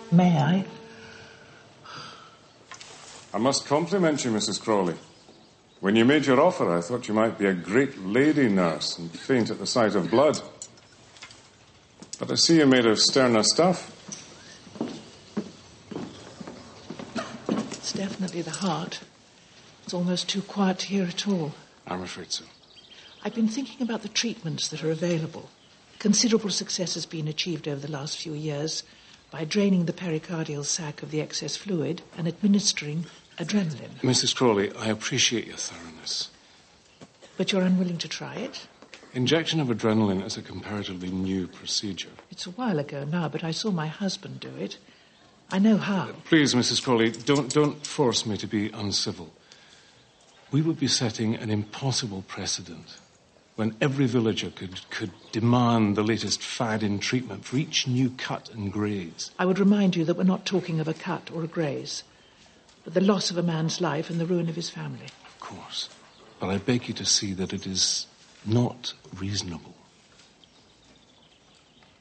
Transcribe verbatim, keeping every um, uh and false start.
May I? I must compliment you, Missus Crawley. When you made your offer, I thought you might be a great lady nurse and faint at the sight of blood. But I see you're made of sterner stuff. It's definitely the heart. It's almost too quiet to hear at all. I'm afraid so. I've been thinking about the treatments that are available. Considerable success has been achieved over the last few years by draining the pericardial sac of the excess fluid and administering adrenaline. Missus Crawley, I appreciate your thoroughness. But you're unwilling to try it? Injection of adrenaline is a comparatively new procedure. It's a while ago now, but I saw my husband do it. I know how. Uh, please, Missus Crawley, don't, don't force me to be uncivil. We would be setting an impossible precedent when every villager could, could demand the latest fad in treatment for each new cut and graze. I would remind you that we're not talking of a cut or a graze, but the loss of a man's life and the ruin of his family. Of course. But I beg you to see that it is not reasonable